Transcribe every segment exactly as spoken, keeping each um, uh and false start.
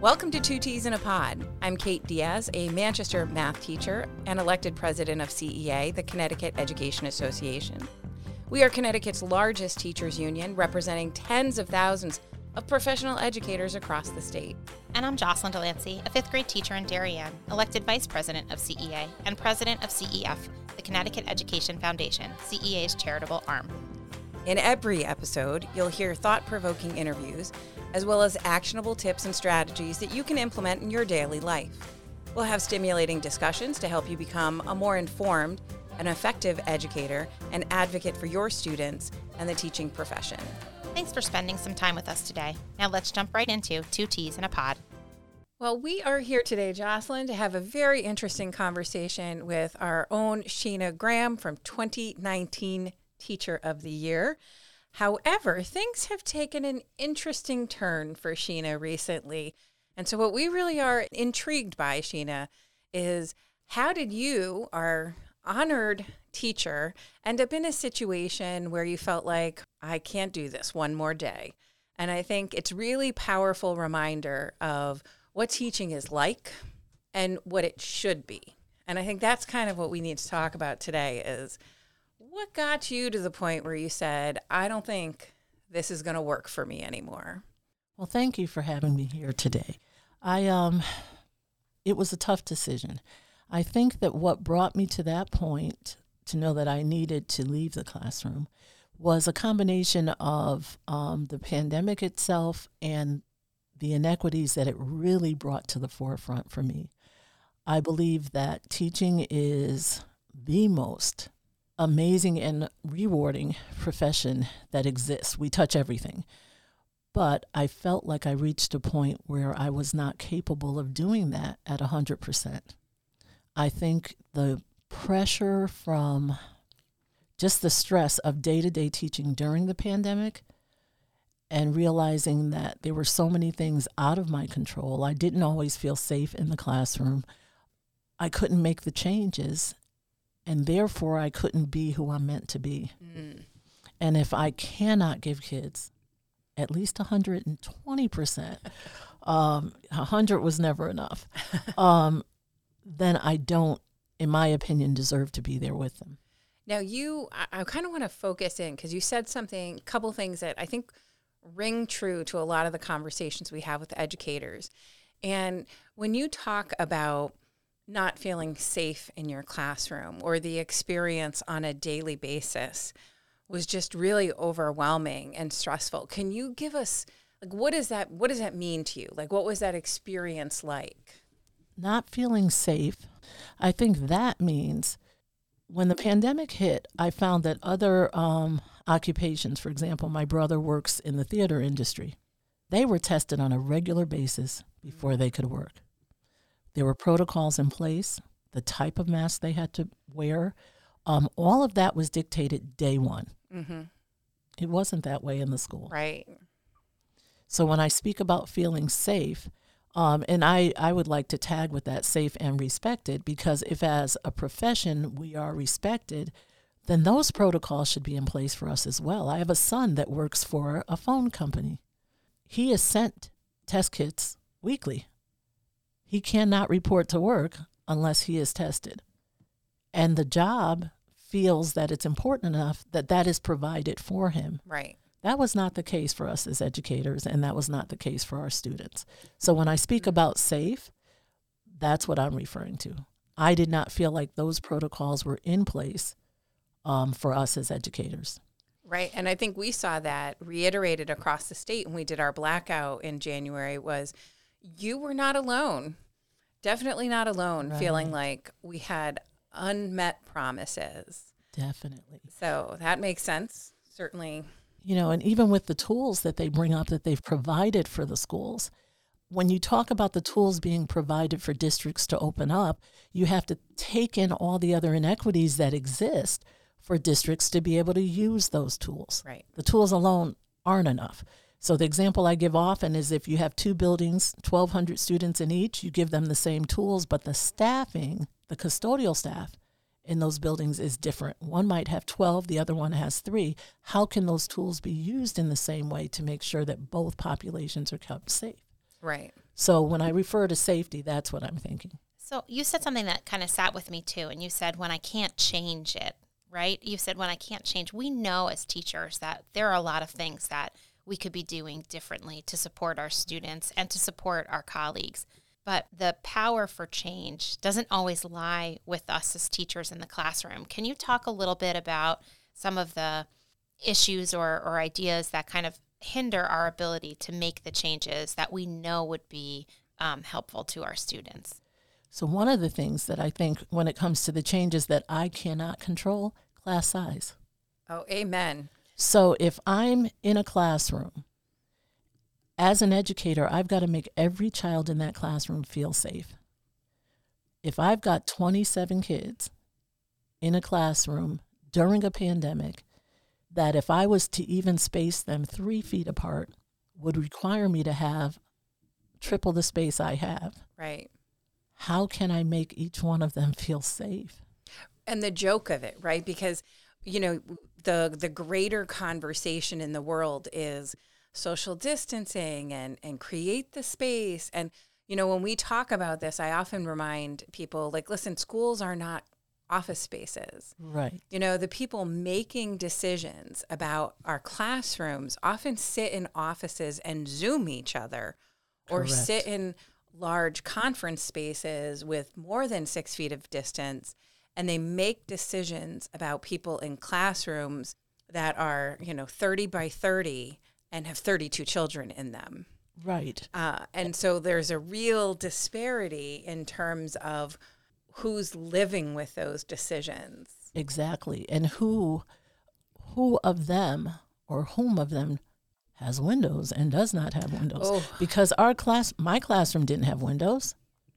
Welcome to Two T's in a Pod. I'm Kate Diaz, a Manchester math teacher and elected president of C E A, the Connecticut Education Association. We are Connecticut's largest teachers union, representing tens of thousands of professional educators across the state. And I'm Jocelyn Delancey, a fifth grade teacher in Darien, elected vice president of C E A and president of C E F, the Connecticut Education Foundation, C E A's charitable arm. In every episode, you'll hear thought-provoking interviews, as well as actionable tips and strategies that you can implement in your daily life. We'll have stimulating discussions to help you become a more informed and effective educator and advocate for your students and the teaching profession. Thanks for spending some time with us today. Now let's jump right into Two T's in a Pod. Well, we are here today, Jocelyn, to have a very interesting conversation with our own Sheena Graham from twenty nineteen Teacher of the Year. However, things have taken an interesting turn for Sheena recently. And so what we really are intrigued by, Sheena, is how did you, our honored teacher, end up in a situation where you felt like, I can't do this one more day? And I think it's really powerful reminder of what teaching is like and what it should be. And I think that's kind of what we need to talk about today is what got you to the point where you said, I don't think this is going to work for me anymore? Well, thank you for having me here today. I um, it was a tough decision. I think that what brought me to that point to know that I needed to leave the classroom was a combination of um, the pandemic itself and the inequities that it really brought to the forefront for me. I believe that teaching is the most amazing and rewarding profession that exists. We touch everything. But I felt like I reached a point where I was not capable of doing that at one hundred percent. I think the pressure from just the stress of day-to-day teaching during the pandemic and realizing that there were so many things out of my control. I didn't always feel safe in the classroom. I couldn't make the changes, and therefore I couldn't be who I'm meant to be. Mm. And if I cannot give kids at least one hundred twenty percent, um, one hundred was never enough, um, then I don't, in my opinion, deserve to be there with them. Now you, I, I kind of want to focus in because you said something, a couple things that I think ring true to a lot of the conversations we have with educators. And when you talk about not feeling safe in your classroom or the experience on a daily basis was just really overwhelming and stressful. Can you give us, like, what is that, what does that mean to you? Like, what was that experience like? Not feeling safe. I think that means when the pandemic hit, I found that other um, occupations, for example, my brother works in the theater industry. They were tested on a regular basis before they could work. There were protocols in place, the type of mask they had to wear. Um, all of that was dictated day one. Mm-hmm. It wasn't that way in the school. Right. So when I speak about feeling safe, um, and I, I would like to tag with that safe and respected, because if as a profession we are respected, then those protocols should be in place for us as well. I have a son that works for a phone company. He is sent test kits weekly. He cannot report to work unless he is tested. And the job feels that it's important enough that that is provided for him. Right. That was not the case for us as educators, and that was not the case for our students. So when I speak about safe, that's what I'm referring to. I did not feel like those protocols were in place um, for us as educators. Right. And I think we saw that reiterated across the state when we did our blackout in January was you were not alone. Definitely not alone, right. Feeling like we had unmet promises. Definitely. So that makes sense, certainly. You know, and even with the tools that they bring up that they've provided for the schools, when you talk about the tools being provided for districts to open up, you have to take in all the other inequities that exist for districts to be able to use those tools. Right. The tools alone aren't enough. So the example I give often is if you have two buildings, twelve hundred students in each, you give them the same tools, but the staffing, the custodial staff in those buildings is different. One might have twelve, the other one has three. How can those tools be used in the same way to make sure that both populations are kept safe? Right. So when I refer to safety, that's what I'm thinking. So you said something that kind of sat with me too, and you said when I can't change it, right? You said when I can't change, we know as teachers that there are a lot of things that we could be doing differently to support our students and to support our colleagues. But the power for change doesn't always lie with us as teachers in the classroom. Can you talk a little bit about some of the issues or, or ideas that kind of hinder our ability to make the changes that we know would be um, helpful to our students? So one of the things that I think when it comes to the changes that I cannot control, class size. Oh, amen. So if I'm in a classroom, as an educator, I've got to make every child in that classroom feel safe. If I've got twenty-seven kids in a classroom during a pandemic, that if I was to even space them three feet apart would require me to have triple the space I have. Right. How can I make each one of them feel safe? And the joke of it, right? Because, you know, the the greater conversation in the world is social distancing and, and create the space. And, you know, when we talk about this, I often remind people, like, listen, schools are not office spaces. Right. You know, the people making decisions about our classrooms often sit in offices and Zoom each other or Correct. sit in large conference spaces with more than six feet of distance, and they make decisions about people in classrooms that are, you know, thirty by thirty and have thirty-two children in them. Right. Uh, and so there's a real disparity in terms of who's living with those decisions. Exactly. And who who of them or whom of them has windows and does not have windows. Oh. Because our class, my classroom didn't have windows.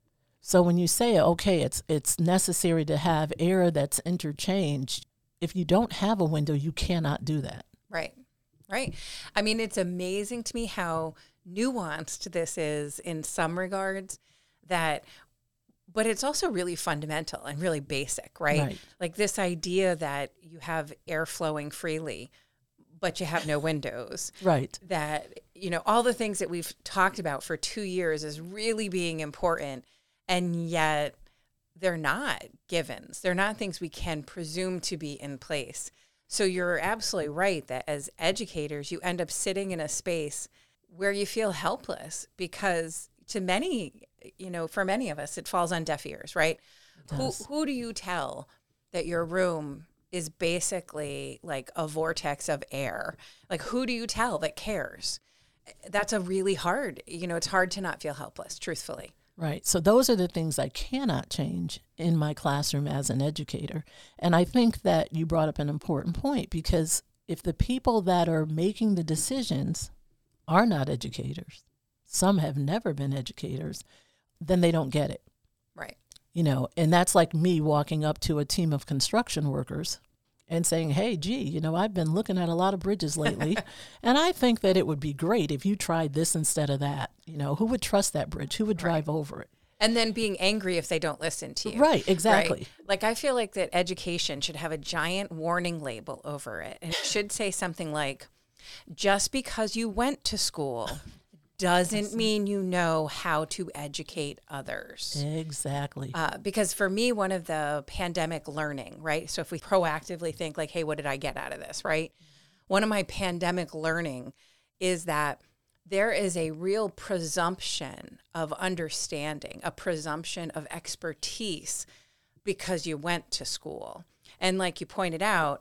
So when you say, okay, it's it's necessary to have air that's interchanged, if you don't have a window, you cannot do that. Right, right. I mean, it's amazing to me how nuanced this is in some regards, that, but it's also really fundamental and really basic, right? Right. Like this idea that you have air flowing freely, but you have no windows. Right. That, you know, all the things that we've talked about for two years is really being important, and yet they're not givens. They're not things we can presume to be in place. So you're absolutely right that as educators, you end up sitting in a space where you feel helpless because to many, you know, for many of us, it falls on deaf ears, right? Who, who do you tell that your room is basically like a vortex of air? Like, who do you tell that cares? That's a really hard, you know, it's hard to not feel helpless, truthfully. Right. So those are the things I cannot change in my classroom as an educator. And I think that you brought up an important point, because if the people that are making the decisions are not educators, some have never been educators, then they don't get it. Right. You know, and that's like me walking up to a team of construction workers and saying, hey, gee, you know, I've been looking at a lot of bridges lately, and I think that it would be great if you tried this instead of that. You know, who would trust that bridge? Who would drive Right. over it? And then being angry if they don't listen to you. Right, exactly. Right? Like, I feel like that education should have a giant warning label over it. And it should say something like, just because you went to school doesn't mean you know how to educate others. Exactly. Uh, because for me, one of the pandemic learning, right? So if we proactively think like, hey, what did I get out of this, right? One of my pandemic learning is that there is a real presumption of understanding, a presumption of expertise because you went to school. And like you pointed out,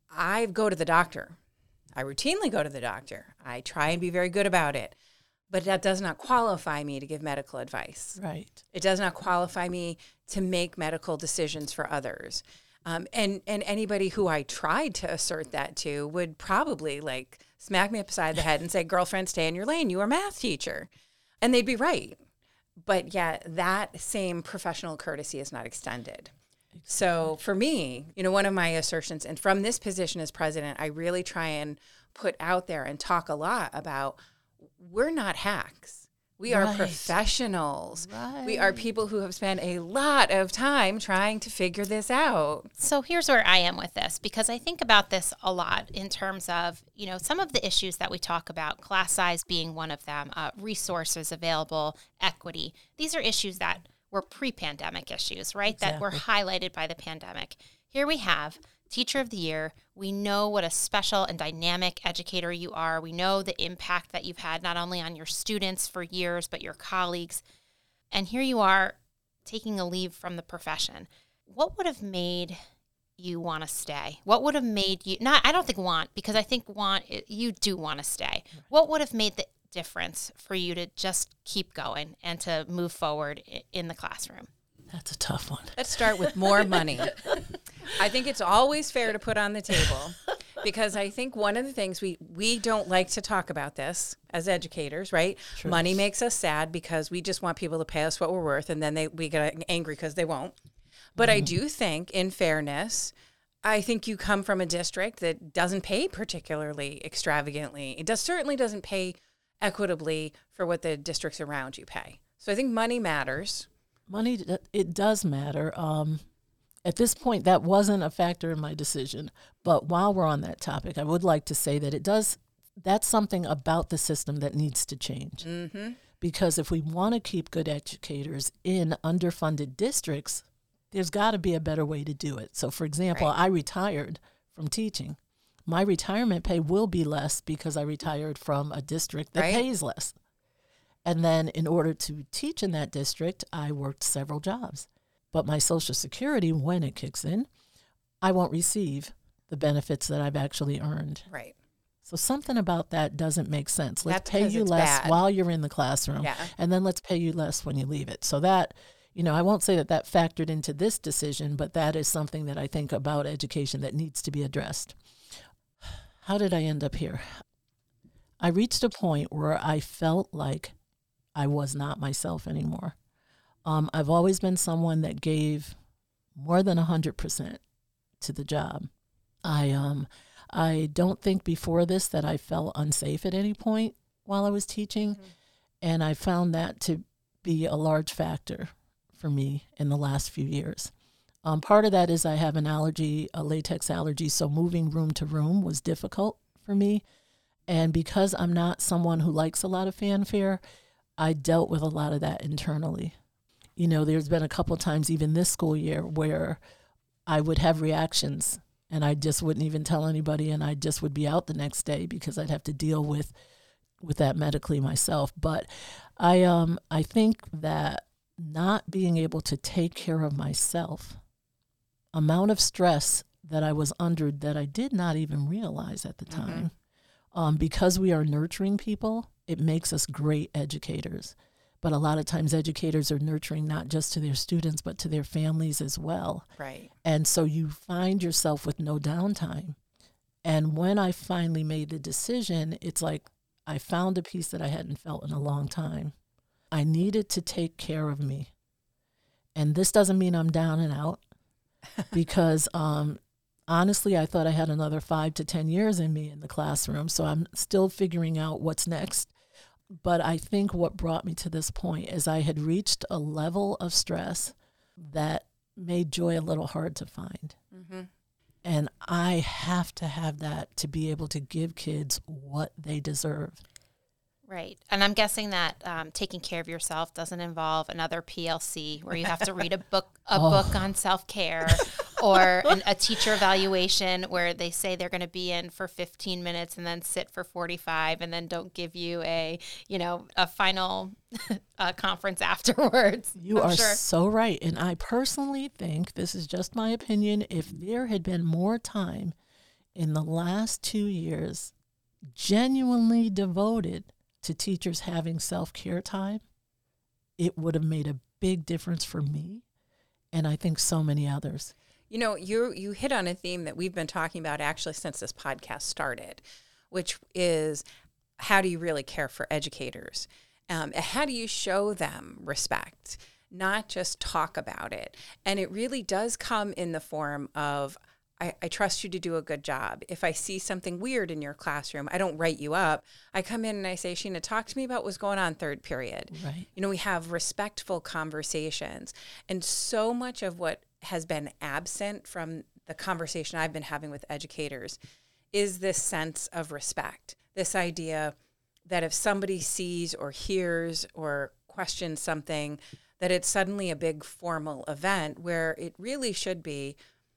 I go to the doctor. I routinely go to the doctor. I try and be very good about it. But that does not qualify me to give medical advice. Right. It does not qualify me to make medical decisions for others. Um, and, and anybody who I tried to assert that to would probably like smack me upside the head and say, girlfriend, stay in your lane. You're a math teacher. And they'd be right. But yet that same professional courtesy is not extended. So for me, you know, one of my assertions, and from this position as president, I really try and put out there and talk a lot about, we're not hacks. We are Right. professionals. Right. We are people who have spent a lot of time trying to figure this out. So here's where I am with this, because I think about this a lot in terms of, you know, some of the issues that we talk about, class size being one of them, uh, resources available, equity. These are issues that were pre-pandemic issues, right? Exactly. That were highlighted by the pandemic. Here we have Teacher of the Year. We know what a special and dynamic educator you are. We know the impact that you've had not only on your students for years, but your colleagues. And here you are taking a leave from the profession. What would have made you want to stay? What would have made you, not, I don't think want, because I think want, you do want to stay. What would have made the difference for you to just keep going and to move forward in the classroom? That's a tough one. Let's start with more money. I think it's always fair to put on the table, because I think one of the things we, we don't like to talk about this as educators, right? True. Money makes us sad because we just want people to pay us what we're worth, and then they we get angry because they won't. But mm-hmm. I do think, in fairness, I think you come from a district that doesn't pay particularly extravagantly. It does certainly doesn't pay equitably for what the districts around you pay. So I think money matters. Money, it does matter. Um, at this point, that wasn't a factor in my decision. But while we're on that topic, I would like to say that it does, that's something about the system that needs to change. Mm-hmm. Because if we want to keep good educators in underfunded districts, there's got to be a better way to do it. So, for example, Right. I retired from teaching. My retirement pay will be less because I retired from a district that Right. pays less. And then in order to teach in that district, I worked several jobs. But my Social Security, when it kicks in, I won't receive the benefits that I've actually earned. Right. So something about that doesn't make sense. Let's That's pay 'cause you it's less bad. while you're in the classroom, Yeah. and then let's pay you less when you leave it. So that, you know, I won't say that that factored into this decision, but that is something that I think about education that needs to be addressed. How did I end up here? I reached a point where I felt like I was not myself anymore. Um, I've always been someone that gave more than one hundred percent to the job. I um, I don't think before this that I felt unsafe at any point while I was teaching, mm-hmm. and I found that to be a large factor for me in the last few years. Um, part of that is I have an allergy, a latex allergy, so moving room to room was difficult for me. And because I'm not someone who likes a lot of fanfare, I dealt with a lot of that internally. You know, there's been a couple times even this school year where I would have reactions and I just wouldn't even tell anybody, and I just would be out the next day because I'd have to deal with with that medically myself. But I um I think that not being able to take care of myself, amount of stress that I was under that I did not even realize at the time, mm-hmm. um, because we are nurturing people, it makes us great educators. But a lot of times educators are nurturing not just to their students, but to their families as well. Right. And so you find yourself with no downtime. And when I finally made the decision, it's like I found a peace that I hadn't felt in a long time. I needed to take care of me. And this doesn't mean I'm down and out because um, honestly, I thought I had another five to ten years in me in the classroom. So I'm still figuring out what's next. But I think what brought me to this point is I had reached a level of stress that made joy a little hard to find. Mm-hmm. And I have to have that to be able to give kids what they deserve. Right. And I'm guessing that um, taking care of yourself doesn't involve another P L C where you have to read a book a oh. book on self-care or an, a teacher evaluation where they say they're going to be in for fifteen minutes and then sit for forty-five and then don't give you a, you know, a final uh, conference afterwards. You I'm are sure. so right. And I personally think, this is just my opinion, if there had been more time in the last two years genuinely devoted to teachers having self-care time, it would have made a big difference for me and I think so many others. You know, you you hit on a theme that we've been talking about actually since this podcast started, which is how do you really care for educators? Um, how do you show them respect, not just talk about it? And it really does come in the form of I, I trust you to do a good job. If I see something weird in your classroom, I don't write you up. I come in and I say, Sheena, talk to me about what's going on third period. Right. You know, we have respectful conversations. And so much of what has been absent from the conversation I've been having with educators is this sense of respect, this idea that if somebody sees or hears or questions something, that it's suddenly a big formal event, where it really should be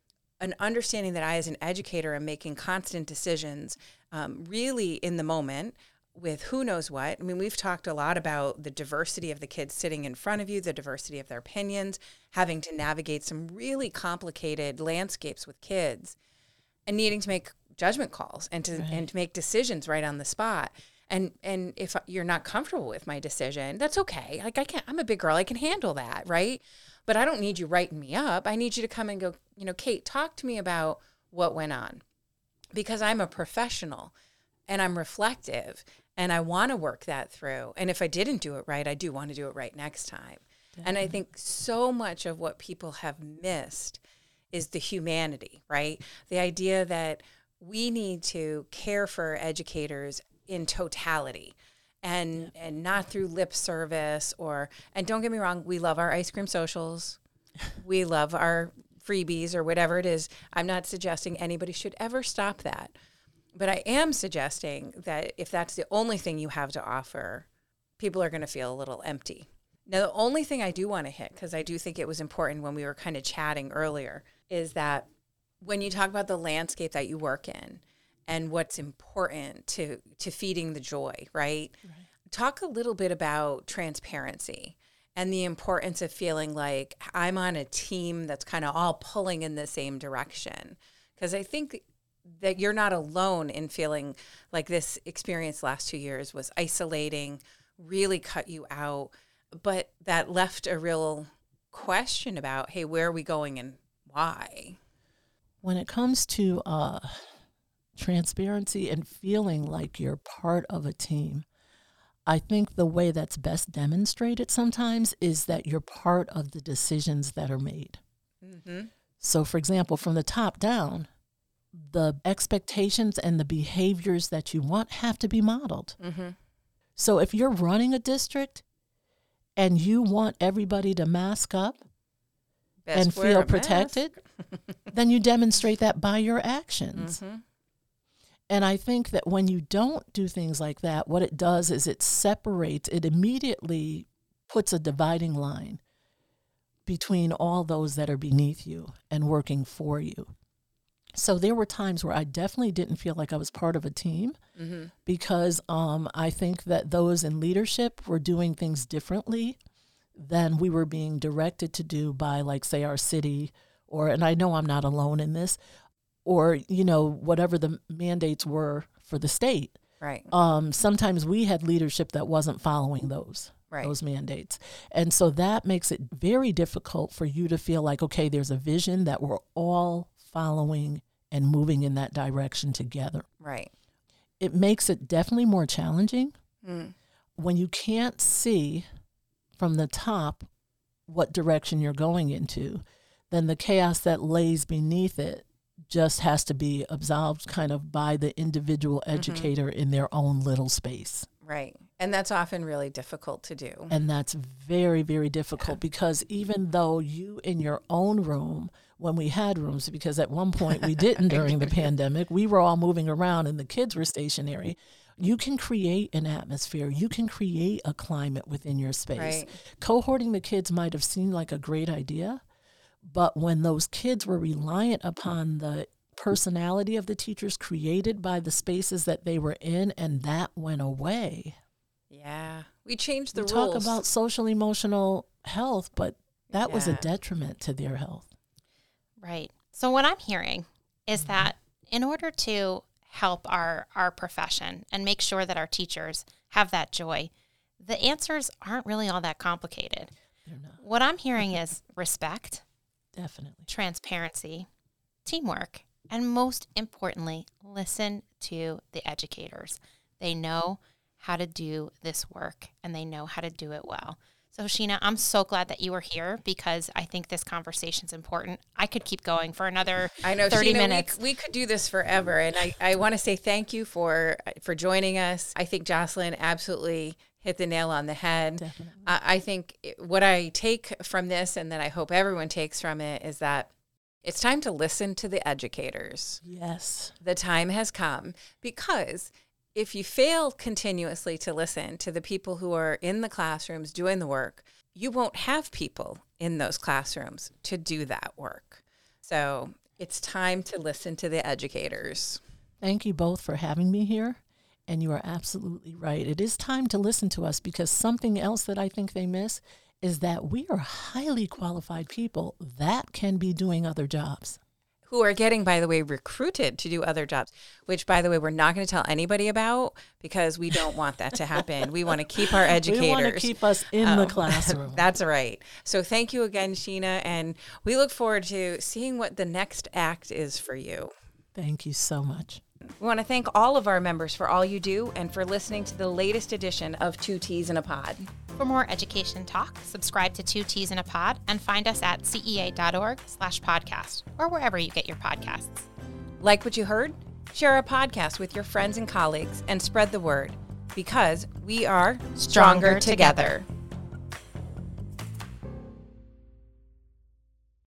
an understanding that I, as an educator, am making constant decisions, um, really in the moment with who knows what. I mean, we've talked a lot about the diversity of the kids sitting in front of you, the diversity of their opinions, having to navigate some really complicated landscapes with kids, and needing to make judgment calls and to Right. and to make decisions right on the spot. And and if you're not comfortable with my decision, that's okay. Like I can't, I'm a big girl. I can handle that, right? But I don't need you writing me up. I need you to come and go, you know, Kate, talk to me about what went on, because I'm a professional and I'm reflective and I want to work that through. And if I didn't do it right, I do want to do it right next time. Definitely. And I think so much of what people have missed is the humanity, right? The idea that we need to care for educators in totality. And yeah. and not through lip service or, and don't get me wrong, we love our ice cream socials. We love our freebies or whatever it is. I'm not suggesting anybody should ever stop that. But I am suggesting that if that's the only thing you have to offer, people are going to feel a little empty. Now, the only thing I do want to hit, because I do think it was important when we were kind of chatting earlier, is that when you talk about the landscape that you work in, and what's important to, to feeding the joy, right? right? Talk a little bit about transparency and the importance of feeling like I'm on a team that's kind of all pulling in the same direction. Because I think that you're not alone in feeling like this experience last two years was isolating, really cut you out, but that left a real question about, hey, where are we going and why? When it comes to uh transparency and feeling like you're part of a team, I think the way that's best demonstrated sometimes is that you're part of the decisions that are made. Mm-hmm. So, for example, from the top down, the expectations and the behaviors that you want have to be modeled. Mm-hmm. So if you're running a district and you want everybody to mask up Best and feel protected, then you demonstrate that by your actions. Mm-hmm. And I think that when you don't do things like that, what it does is it separates, it immediately puts a dividing line between all those that are beneath you and working for you. So there were times where I definitely didn't feel like I was part of a team mm-hmm. because um, I think that those in leadership were doing things differently than we were being directed to do by, like, say, our city, or, and I know I'm not alone in this, or, you know, whatever the mandates were for the state. Right. Um, sometimes we had leadership that wasn't following those, right. those mandates. And so that makes it very difficult for you to feel like, okay, there's a vision that we're all following and moving in that direction together. Right. It makes it definitely more challenging mm. when you can't see from the top what direction you're going into. Then the chaos that lays beneath it just has to be absolved kind of by the individual educator mm-hmm. in their own little space. Right. And that's often really difficult to do. And that's very, very difficult yeah. because even though you in your own room, when we had rooms, because at one point we didn't during the pandemic, we were all moving around and the kids were stationary. You can create an atmosphere. You can create a climate within your space. Right. Cohorting the kids might have seemed like a great idea, but when those kids were reliant upon the personality of the teachers created by the spaces that they were in, and that went away. Yeah. We changed the we rules. Talk about social emotional health, but that yeah. was a detriment to their health. Right. So what I'm hearing is mm-hmm. that in order to help our, our profession and make sure that our teachers have that joy, the answers aren't really all that complicated. They're not. What I'm hearing is respect. Definitely. Transparency, teamwork, and most importantly, listen to the educators. They know how to do this work and they know how to do it well. So, Sheena, I'm so glad that you were here because I think this conversation is important. I could keep going for another I know, thirty Sheena, minutes. We, we could do this forever. And I, I want to say thank you for for joining us. I think Jocelyn absolutely hit the nail on the head. Definitely. Uh, I think it- what I take from this, and that I hope everyone takes from it, is that it's time to listen to the educators. Yes. The time has come, because if you fail continuously to listen to the people who are in the classrooms doing the work, you won't have people in those classrooms to do that work. So it's time to listen to the educators. Thank you both for having me here. And you are absolutely right. It is time to listen to us, because something else that I think they miss is that we are highly qualified people that can be doing other jobs. Who are getting, by the way, recruited to do other jobs, which, by the way, we're not going to tell anybody about, because we don't want that to happen. We want to keep our educators. We want to keep us in Um, the classroom. That's right. So thank you again, Sheena, and we look forward to seeing what the next act is for you. Thank you so much. We want to thank all of our members for all you do and for listening to the latest edition of Two Teas in a Pod. For more education talk, subscribe to Two Teas in a Pod and find us at cea.org slash podcast or wherever you get your podcasts. Like what you heard? Share our podcast with your friends and colleagues and spread the word, because we are Stronger stronger together.